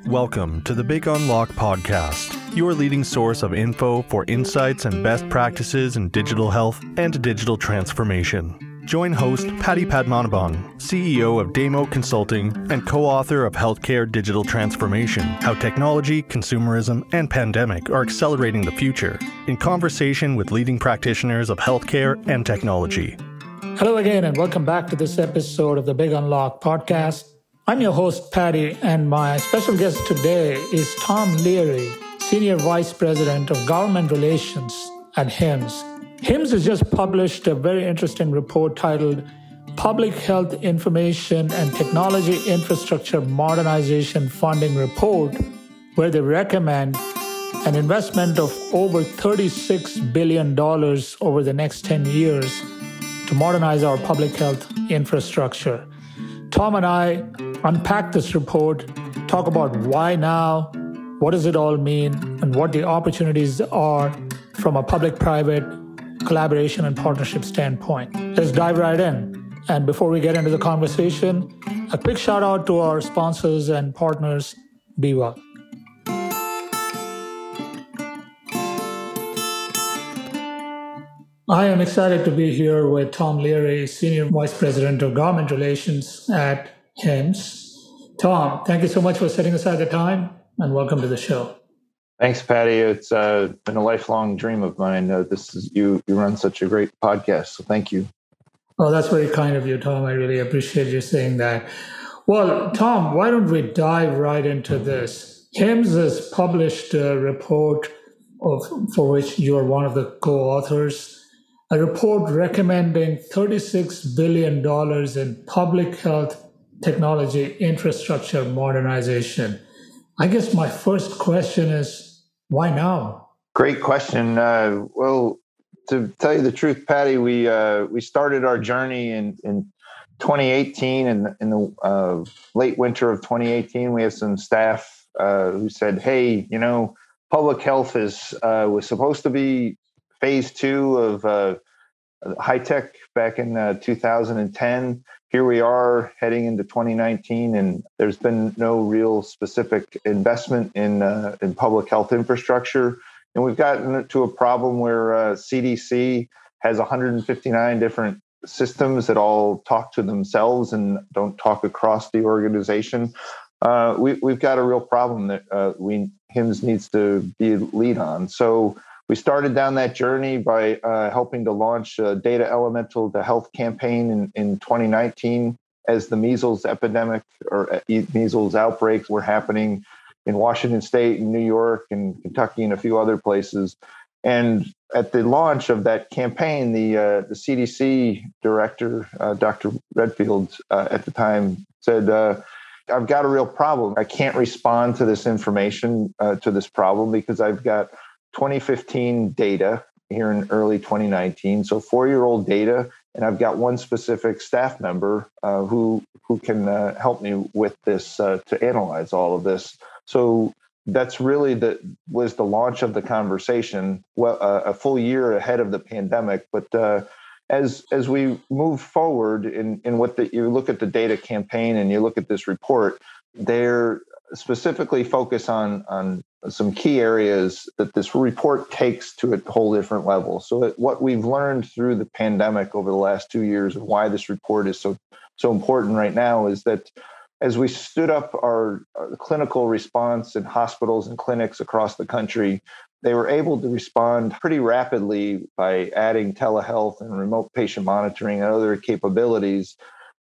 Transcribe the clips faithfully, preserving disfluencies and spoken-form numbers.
Welcome to the Big Unlock podcast, your leading source of info for insights and best practices in digital health and digital transformation. Join host Patty Padmanabhan, C E O of Damo Consulting and co-author of Healthcare Digital Transformation, How Technology, Consumerism, and Pandemic Are Accelerating the Future, in conversation with leading practitioners of healthcare and technology. Hello again, and welcome back to this episode of the Big Unlock podcast. I'm your host, Patty, and my special guest today is Tom Leary, Senior Vice President of Government Relations at HIMSS. HIMSS has just published a very interesting report titled Public Health Information and Technology Infrastructure Modernization Funding Report, where they recommend an investment of over thirty-six billion dollars over the next ten years to modernize our public health infrastructure. Tom and I unpack this report, talk about why now, what does it all mean, and what the opportunities are from a public-private collaboration and partnership standpoint. Let's dive right in. And before we get into the conversation, a quick shout out to our sponsors and partners. Be well. I am excited to be here with Tom Leary, Senior Vice President of Government Relations at HIMSS. Tom, thank you so much for setting aside the time, and welcome to the show. Thanks, Patty. It's uh, been a lifelong dream of mine. Uh, this is you. You run such a great podcast, so thank you. Oh, that's very kind of you, Tom. I really appreciate you saying that. Well, Tom, why don't we dive right into this? HIMSS has published a report of, for which you are one of the co-authors. A report recommending thirty-six billion dollars in public health technology infrastructure modernization. I guess my first question is, why now? Great question. Uh, well, to tell you the truth, Patty, we uh, we started our journey in, in twenty eighteen, and in, in the uh, late winter of twenty eighteen, we had some staff uh, who said, hey, you know, public health is uh, was supposed to be phase two of uh, high tech back in uh, two thousand ten. Here we are heading into twenty nineteen, and there's been no real specific investment in uh, in public health infrastructure. And we've gotten to a problem where uh, C D C has one hundred fifty-nine different systems that all talk to themselves and don't talk across the organization. Uh, we, we've got a real problem that uh, we HIMSS needs to be lead on. So we started down that journey by uh, helping to launch a Data Elemental to Health campaign in, in twenty nineteen as the measles epidemic or measles outbreaks were happening in Washington State and New York and Kentucky and a few other places. And at the launch of that campaign, the uh, the C D C director, uh, Doctor Redfield, uh, at the time said, uh, I've got a real problem. I can't respond to this information, uh, to this problem, because I've got twenty fifteen data here in early twenty nineteen, so four-year-old data, and I've got one specific staff member uh, who who can uh, help me with this uh, to analyze all of this. So that's really the was the launch of the conversation. Well, uh, a full year ahead of the pandemic, but uh, as as we move forward in in what the, you look at the data campaign and you look at this report, they're specifically focus on on some key areas that this report takes to a whole different level. So it, what we've learned through the pandemic over the last two years and why this report is so so important right now is that as we stood up our, our clinical response in hospitals and clinics across the country, they were able to respond pretty rapidly by adding telehealth and remote patient monitoring and other capabilities,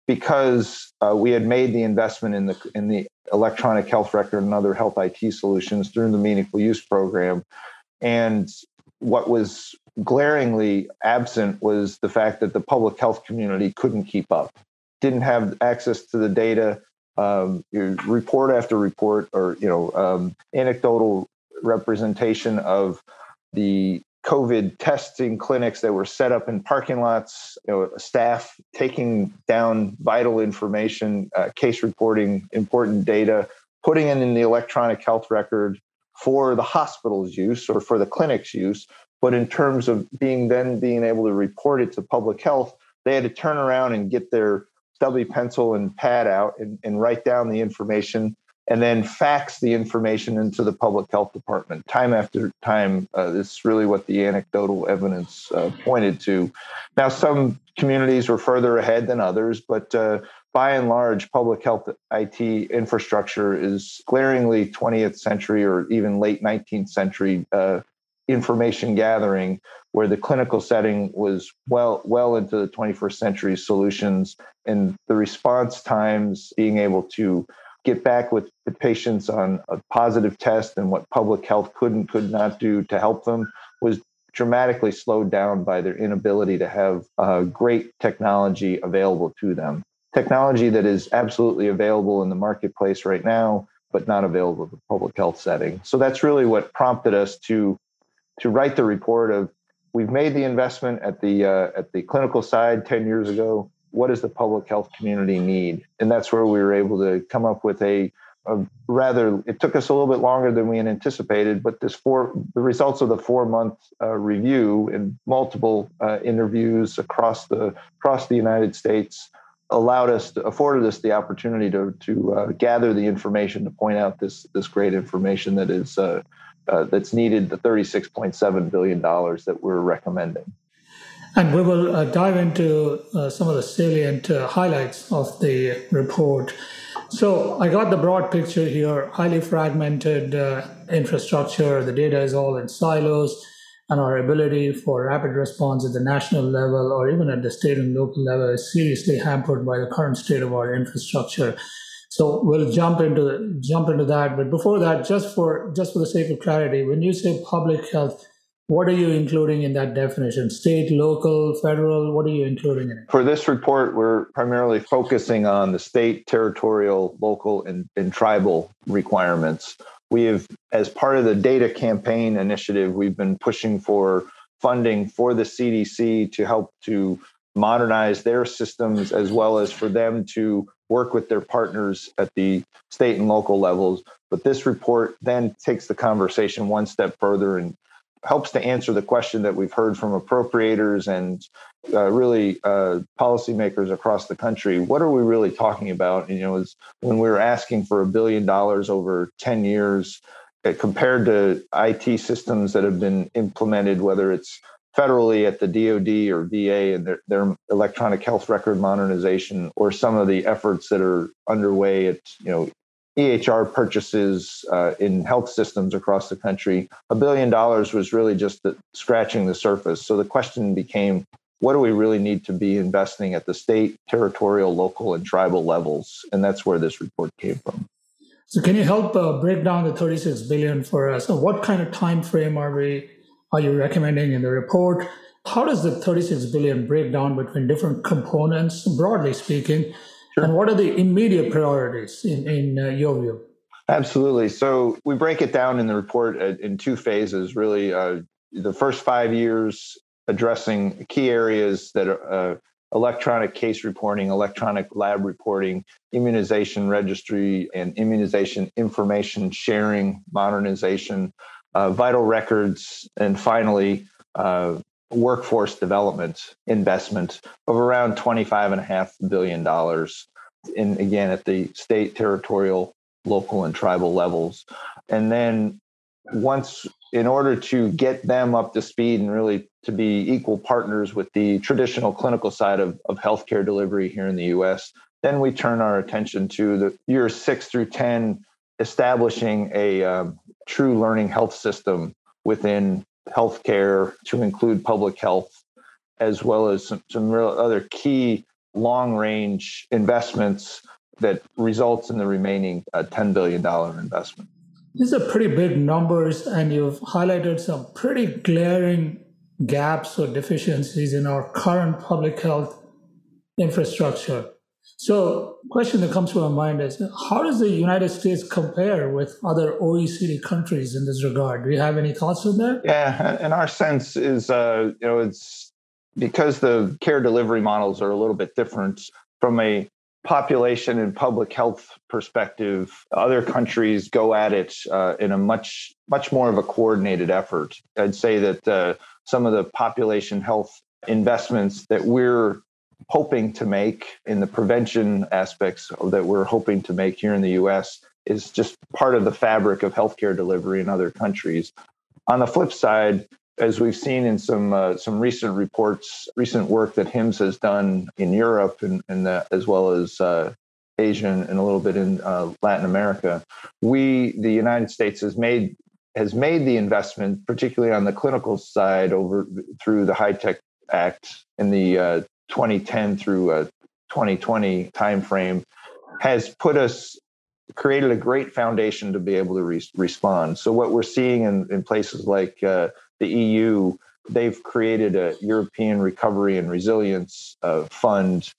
because uh, we had made the investment in the in the electronic health record and other health I T solutions through the Meaningful Use program. And what was glaringly absent was the fact that the public health community couldn't keep up, didn't have access to the data. Um, your report after report, or you know, um, anecdotal representation of the COVID testing clinics that were set up in parking lots, you know, staff taking down vital information, uh, case reporting important data, putting it in the electronic health record for the hospital's use or for the clinic's use. But in terms of being then being able to report it to public health, they had to turn around and get their stubby pencil and pad out and, and write down the information and then fax the information into the public health department time after time. Uh, this is really what the anecdotal evidence uh, pointed to. Now, some communities were further ahead than others, but uh, by and large, public health I T infrastructure is glaringly twentieth century or even late nineteenth century uh, information gathering, where the clinical setting was well well into the twenty-first century solutions, and the response times, being able to get back with the patients on a positive test and what public health could and could not do to help them, was dramatically slowed down by their inability to have uh, great technology available to them. Technology that is absolutely available in the marketplace right now, but not available in the public health setting. So that's really what prompted us to to write the report of, we've made the investment at the uh, at the clinical side ten years ago. What does the public health community need? And that's where we were able to come up with a, a rather, it took us a little bit longer than we had anticipated, but this four, the results of the four month uh, review and multiple uh, interviews across the across the United States allowed us to, afforded us the opportunity to to uh, gather the information to point out this this great information that is uh, uh, that's needed, the thirty-six point seven billion dollars that we're recommending. And we will uh, dive into uh, some of the salient uh, highlights of the report. So I got the broad picture here: highly fragmented uh, infrastructure. The data is all in silos, and our ability for rapid response at the national level or even at the state and local level is seriously hampered by the current state of our infrastructure. So we'll jump into jump into that. But before that, just for just for the sake of clarity, when you say public health, what are you including in that definition? State, local, federal? What are you including in it? For this report, we're primarily focusing on the state, territorial, local, and, and tribal requirements. We have, as part of the data campaign initiative, we've been pushing for funding for the C D C to help to modernize their systems, as well as for them to work with their partners at the state and local levels. But this report then takes the conversation one step further and helps to answer the question that we've heard from appropriators and uh, really uh, policymakers across the country. What are we really talking about? You know, is when we were asking for a billion dollars over ten years, uh, compared to I T systems that have been implemented, whether it's federally at the D O D or V A and their, their electronic health record modernization, or some of the efforts that are underway at, you know, E H R purchases uh, in health systems across the country, a billion dollars was really just the, scratching the surface. So the question became, what do we really need to be investing at the state, territorial, local, and tribal levels? And that's where this report came from. So can you help uh, break down the thirty-six billion dollars for us? So what kind of time frame are we are you recommending in the report? How does the thirty-six billion dollars break down between different components, broadly speaking? Sure. And what are the immediate priorities in, in uh, your view? Absolutely. So we break it down in the report in two phases, really. Uh, the first five years addressing key areas that are uh, electronic case reporting, electronic lab reporting, immunization registry, and immunization information sharing, modernization, uh, vital records, and finally, uh, workforce development investment of around twenty-five and a half billion dollars, in again at the state, territorial, local, and tribal levels. And then once, in order to get them up to speed and really to be equal partners with the traditional clinical side of, of healthcare delivery here in the U S, then we turn our attention to the years six through ten, establishing a um, true learning health system within healthcare to include public health, as well as some, some real other key long-range investments that results in the remaining uh, ten billion dollars investment. These are pretty big numbers, and you've highlighted some pretty glaring gaps or deficiencies in our current public health infrastructure. So the question that comes to my mind is, how does the United States compare with other O E C D countries in this regard? Do you have any thoughts on that? Yeah, and our sense is, uh, you know, it's because the care delivery models are a little bit different from a population and public health perspective. Other countries go at it uh, in a much, much more of a coordinated effort. I'd say that uh, some of the population health investments that we're hoping to make in the prevention aspects that we're hoping to make here in the U S is just part of the fabric of healthcare delivery in other countries. On the flip side, as we've seen in some uh, some recent reports, recent work that HIMSS has done in Europe and, and the, as well as uh, Asia and a little bit in uh, Latin America, we, the United States, has made has made the investment, particularly on the clinical side, over through the HITECH Act in the uh, twenty ten through uh, twenty twenty timeframe, has put us. Created a great foundation to be able to re- respond. So what we're seeing in, in places like uh, the E U, they've created a European Recovery and Resilience uh, Fund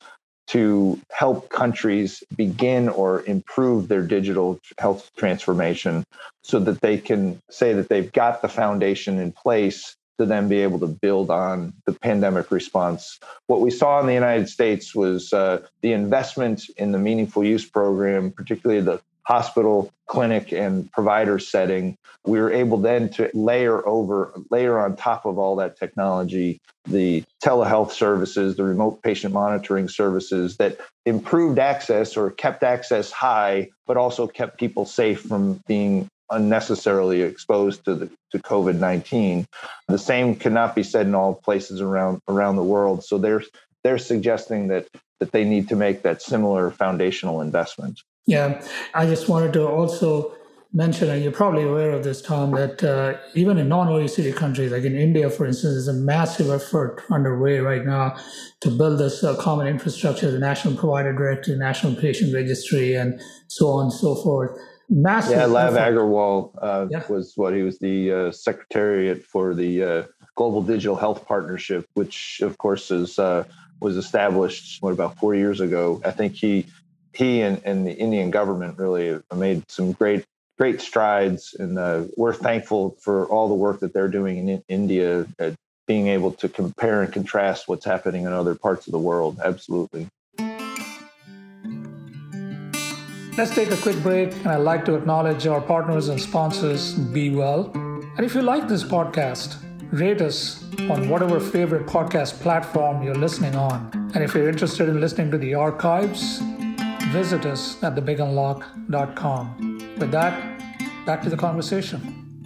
to help countries begin or improve their digital health transformation so that they can say that they've got the foundation in place to then be able to build on the pandemic response. What we saw in the United States was uh, the investment in the Meaningful Use program, particularly the hospital, clinic, and provider setting. We were able then to layer over, layer on top of all that technology, the telehealth services, the remote patient monitoring services that improved access or kept access high, but also kept people safe from being unnecessarily exposed to the to COVID nineteen. The same cannot be said in all places around around the world. So they're they're suggesting that that they need to make that similar foundational investment. Yeah, I just wanted to also mention, and you're probably aware of this, Tom, that uh, even in non-O E C D countries, like in India, for instance, there's a massive effort underway right now to build this uh, common infrastructure, the National Provider Directory, National Patient Registry, and so on and so forth. Massive. Yeah, Lav effort. Agarwal uh, yeah. was what he was the uh, secretariat for the uh, Global Digital Health Partnership, which of course is uh, was established what about four years ago. I think he he and, and the Indian government really made some great great strides, and uh, we're thankful for all the work that they're doing in India at being able to compare and contrast what's happening in other parts of the world. Absolutely. Let's take a quick break, and I'd like to acknowledge our partners and sponsors, Be Well. And if you like this podcast, rate us on whatever favorite podcast platform you're listening on. And if you're interested in listening to the archives, visit us at the big unlock dot com. With that, back to the conversation.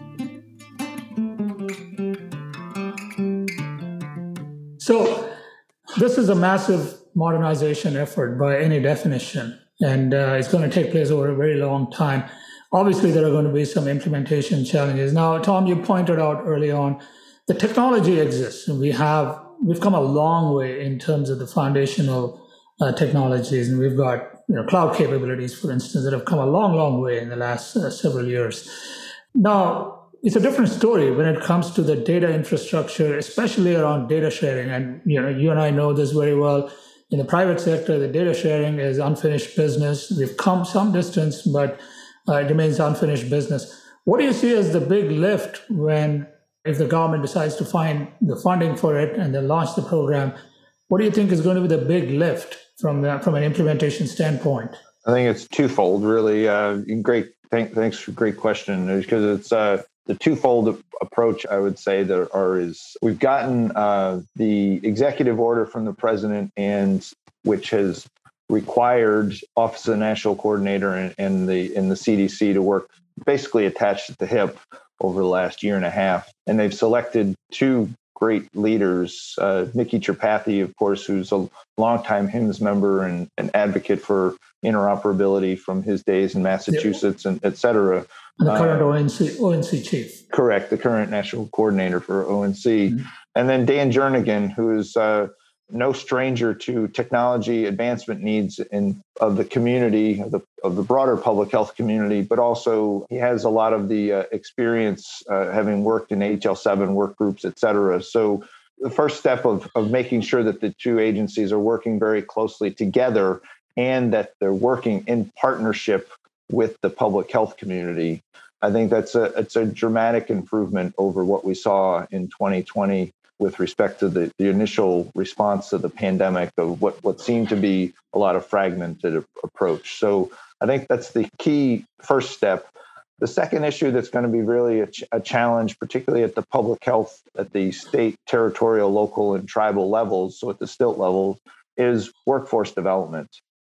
So this is a massive modernization effort by any definition. And uh, it's going to take place over a very long time. Obviously, there are going to be some implementation challenges. Now, Tom, you pointed out early on, the technology exists. And we have, we've come a long way in terms of the foundational uh, technologies. And we've got you know, cloud capabilities, for instance, that have come a long, long way in the last uh, several years. Now, it's a different story when it comes to the data infrastructure, especially around data sharing. And you know, you and I know this very well. In the private sector, the data sharing is unfinished business. We've come some distance, but uh, it remains unfinished business. What do you see as the big lift when, if the government decides to find the funding for it and then launch the program, what do you think is going to be the big lift from the, from an implementation standpoint? I think it's twofold, really. Uh, great, thank, thanks for a great question, because it's uh, the twofold approach, I would say, there are is we've gotten uh, the executive order from the president, and which has required Office of the National Coordinator and, and the in the C D C to work basically attached at the hip over the last year and a half, and they've selected two great leaders, uh, Nikki Tripathi, of course, who's a longtime HIMSS member and an advocate for interoperability from his days in Massachusetts, yeah. and et cetera. And the current uh, O N C, O N C chief. Correct, the current national coordinator for O N C. Mm-hmm. And then Dan Jernigan, who is uh, no stranger to technology advancement needs in of the community, of the, of the broader public health community, but also he has a lot of the uh, experience uh, having worked in H L seven work groups, et cetera. So the first step of, of making sure that the two agencies are working very closely together and that they're working in partnership with the public health community, I think that's a it's a dramatic improvement over what we saw in twenty twenty with respect to the, the initial response to the pandemic of what, what seemed to be a lot of fragmented approach. So I think that's the key first step. The second issue that's going to be really a, ch- a challenge, particularly at the public health, at the state, territorial, local, and tribal levels, so at the STILT level, is workforce development.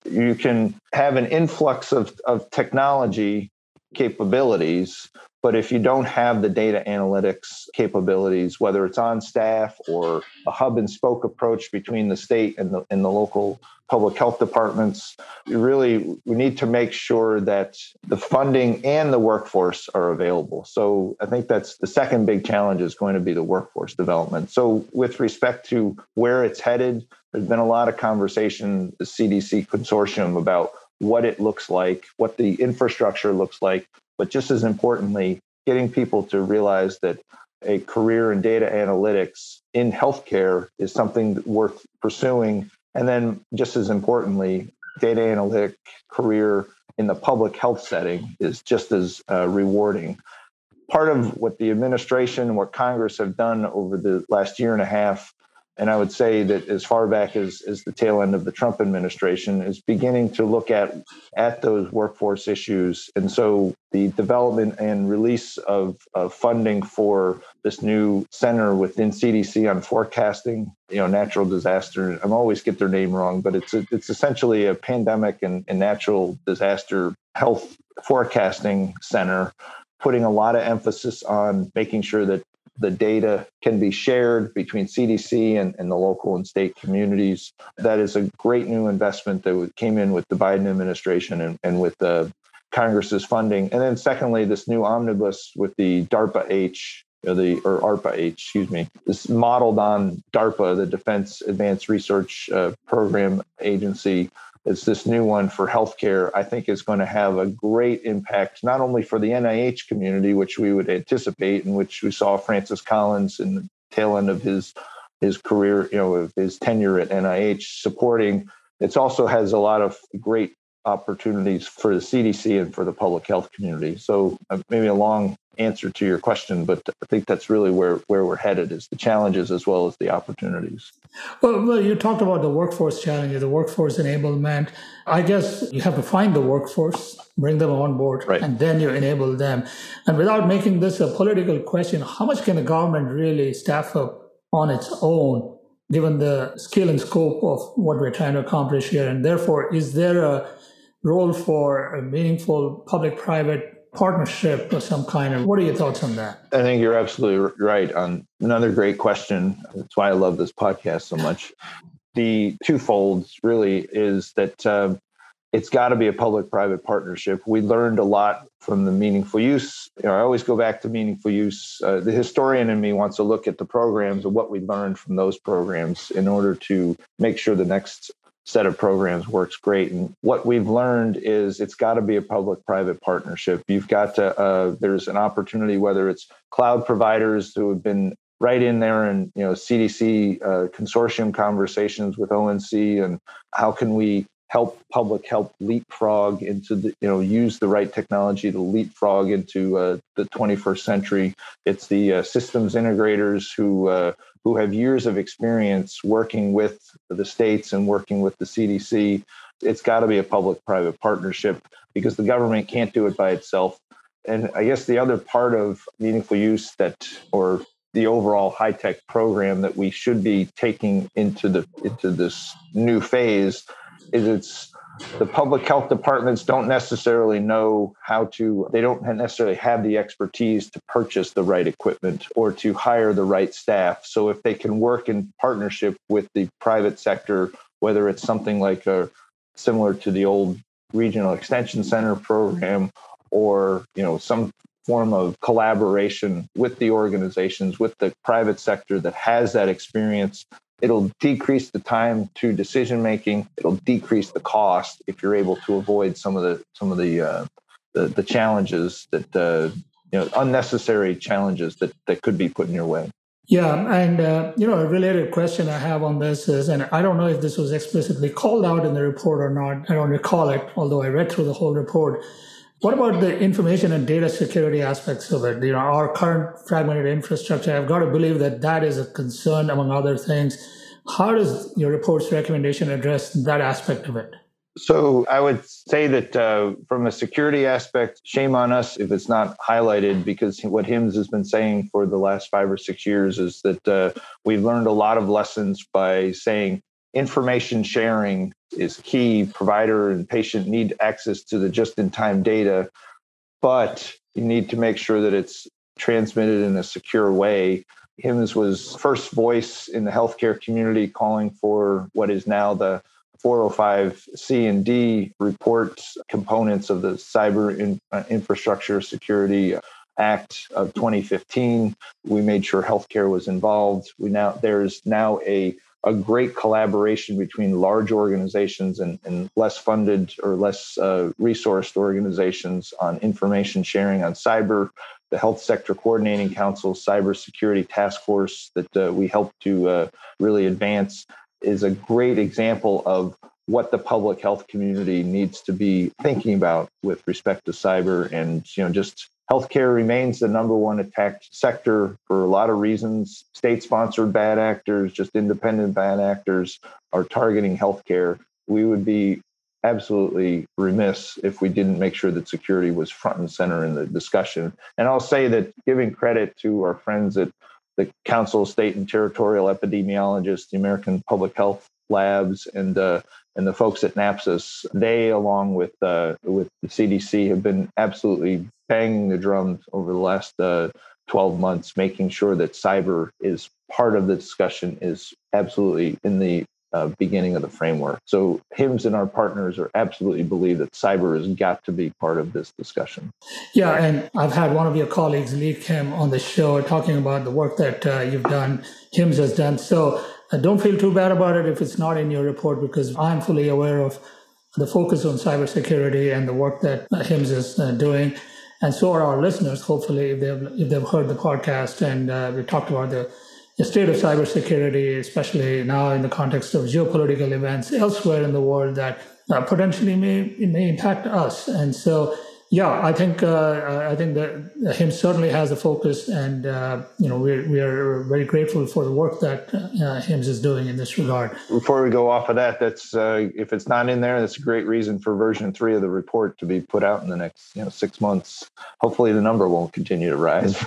you can have an influx of, of technology capabilities, but if you don't have the data analytics capabilities, whether it's on staff or a hub and spoke approach between the state and the, and the local public health departments, you really, we need to make sure that the funding and the workforce are available. So I think that's the second big challenge is going to be the workforce development. So with respect to where it's headed, there's been a lot of conversation, the C D C consortium, about what it looks like, what the infrastructure looks like, but just as importantly, getting people to realize that a career in data analytics in healthcare is something worth pursuing. And then just as importantly, data analytic career in the public health setting is just as uh, rewarding. Part of what the administration and what Congress have done over the last year and a half, and I would say that as far back as, as the tail end of the Trump administration, is beginning to look at, at those workforce issues. And so the development and release of, of funding for this new center within C D C on forecasting, you know, natural disaster. I always get their name wrong, but it's a, it's essentially a pandemic and, and natural disaster health forecasting center, putting a lot of emphasis on making sure that the data can be shared between C D C and, and the local and state communities. That is a great new investment that came in with the Biden administration and, and with the Congress's funding. And then secondly, this new omnibus with the DARPA-H, or the or ARPA-H, excuse me, is modeled on DARPA, the Defense Advanced Research uh, Program Agency. It's this new one for healthcare. I think is going to have a great impact, not only for the N I H community, which we would anticipate, in which we saw Francis Collins in the tail end of his his career, you know, of his tenure at N I H supporting. It also has a lot of great opportunities for the C D C and for the public health community. So uh, maybe a long answer to your question, but I think that's really where, where we're headed, is the challenges as well as the opportunities. Well, well, you talked about the workforce challenges, the workforce enablement. I guess you have to find the workforce, bring them on board, right, and then you enable them. And without making this a political question, how much can the government really staff up on its own, given the scale and scope of what we're trying to accomplish here? And therefore, is there a role for a meaningful public-private partnership of some kind? Of what are your thoughts on that? I think you're absolutely right on another great question. That's why I love this podcast so much. The twofold really is that uh, it's got to be a public-private partnership. We learned a lot from the meaningful use. You know, I always go back to meaningful use. Uh, the historian in me wants to look at the programs and what we learned from those programs in order to make sure the next set of programs works great. And what we've learned is it's got to be a public-private partnership. You've got to, uh, there's an opportunity, whether it's cloud providers who have been right in there and, you know, C D C uh, consortium conversations with O N C, and how can we help public health leapfrog into the, you know, use the right technology to leapfrog into uh, the twenty-first century. It's the uh, systems integrators who uh, who have years of experience working with the states and working with the C D C. It's got to be a public-private partnership because the government can't do it by itself. And I guess the other part of meaningful use that, or the overall high-tech program that we should be taking into the into this new phase, is it's the public health departments don't necessarily know how to, they don't necessarily have the expertise to purchase the right equipment or to hire the right staff. So if they can work in partnership with the private sector, whether it's something like a similar to the old regional extension center program, or, you know, some form of collaboration with the organizations, with the private sector that has that experience, it'll decrease the time to decision making. It'll decrease the cost if you're able to avoid some of the some of the uh, the, the challenges that uh, you know unnecessary challenges that, that could be put in your way. Yeah, and uh, you know, a related question I have on this is, and I don't know if this was explicitly called out in the report or not. I don't recall it, although I read through the whole report. What about the information and data security aspects of it? You know, our current fragmented infrastructure, I've got to believe that that is a concern among other things. How does your report's recommendation address that aspect of it? So I would say that uh, from a security aspect, shame on us if it's not highlighted, because what HIMSS has been saying for the last five or six years is that uh, we've learned a lot of lessons by saying information sharing is key. Provider and patient need access to the just-in-time data, but you need to make sure that it's transmitted in a secure way. HIMSS was first voice in the healthcare community calling for what is now the four oh five C and D report components of the Cyber in, uh, Infrastructure Security Act of twenty fifteen. We made sure healthcare was involved. We now there's now a a great collaboration between large organizations and, and less funded or less uh, resourced organizations on information sharing on cyber. The Health Sector Coordinating Council Cybersecurity Task Force that uh, we helped to uh, really advance is a great example of what the public health community needs to be thinking about with respect to cyber. And, you know, just healthcare remains the number one attacked sector for a lot of reasons. State-sponsored bad actors, just independent bad actors are targeting healthcare. We would be absolutely remiss if we didn't make sure that security was front and center in the discussion. And I'll say that giving credit to our friends at the Council of State and Territorial Epidemiologists, the American Public Health Labs, and uh, and the folks at NAPSIS, they, along with uh, with the C D C, have been absolutely banging the drums over the last uh, twelve months, making sure that cyber is part of the discussion, is absolutely in the uh, beginning of the framework. So HIMSS and our partners are absolutely believe that cyber has got to be part of this discussion. Yeah, and I've had one of your colleagues, Lee Kim, on the show talking about the work that uh, you've done, HIMSS has done. So uh, don't feel too bad about it if it's not in your report, because I'm fully aware of the focus on cybersecurity and the work that uh, HIMSS is uh, doing. And so are our listeners, hopefully, if they've, if they've heard the podcast. And uh, we talked about the, the state of cybersecurity, especially now in the context of geopolitical events elsewhere in the world that uh, potentially may, may impact us. And so, yeah, I think uh, I think that HIMSS certainly has a focus, and uh, you know we're we are very grateful for the work that uh, HIMSS is doing in this regard. Before we go off of that, that's uh, if it's not in there, that's a great reason for version three of the report to be put out in the next you know six months. Hopefully, the number won't continue to rise.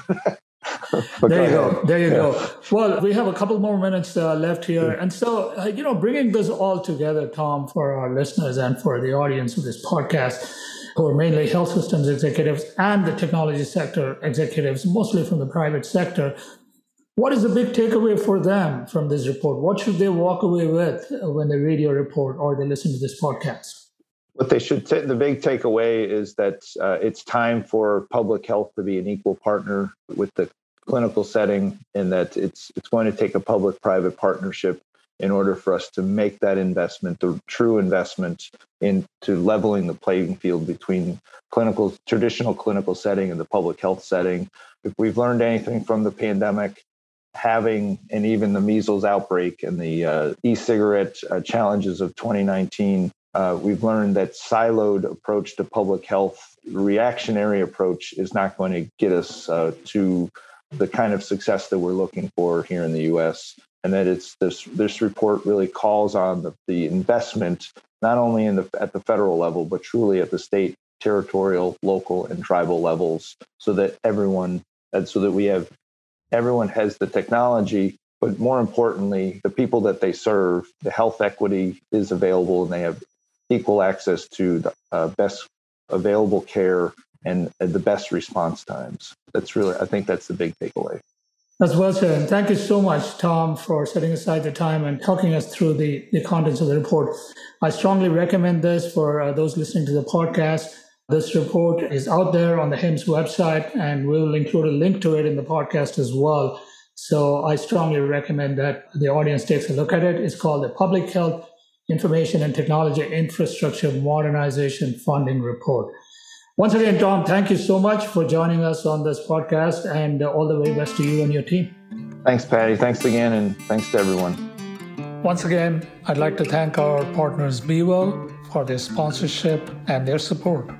There you go. There you yeah. go. Well, we have a couple more minutes uh, left here. And so, uh, you know, bringing this all together, Tom, for our listeners and for the audience of this podcast, who are mainly health systems executives and the technology sector executives, mostly from the private sector, what is the big takeaway for them from this report? What should they walk away with when they read your report or they listen to this podcast? What they should t- the big takeaway is that uh, it's time for public health to be an equal partner with the clinical setting, and that it's it's going to take a public-private partnership in order for us to make that investment, the true investment into leveling the playing field between clinical, traditional clinical setting and the public health setting. If we've learned anything from the pandemic, having, and even the measles outbreak and the uh, e-cigarette uh, challenges of twenty nineteen, Uh, we've learned that siloed approach to public health, reactionary approach, is not going to get us uh, to the kind of success that we're looking for here in the U S. And that it's this this report really calls on the, the investment, not only in the at the federal level, but truly at the state, territorial, local, and tribal levels, so that everyone, and so that we have everyone has the technology. But more importantly, the people that they serve, the health equity is available, and they have equal access to the uh, best available care and uh, the best response times. That's really, I think that's the big takeaway. That's well said. And thank you so much, Tom, for setting aside the time and talking us through the, the contents of the report. I strongly recommend this for uh, those listening to the podcast. This report is out there on the HIMSS website, and we'll include a link to it in the podcast as well. So I strongly recommend that the audience takes a look at it. It's called the Public Health Information and Technology Infrastructure Modernization Funding Report. Once again, Tom, thank you so much for joining us on this podcast, and all the very best to you and your team. Thanks, Patty. Thanks again, and thanks to everyone. Once again, I'd like to thank our partners BeWell for their sponsorship and their support.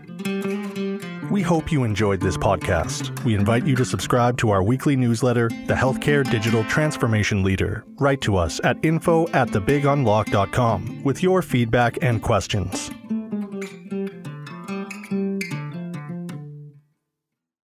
We hope you enjoyed this podcast. We invite you to subscribe to our weekly newsletter, The Healthcare Digital Transformation Leader. Write to us at info at the big unlock dot com with your feedback and questions.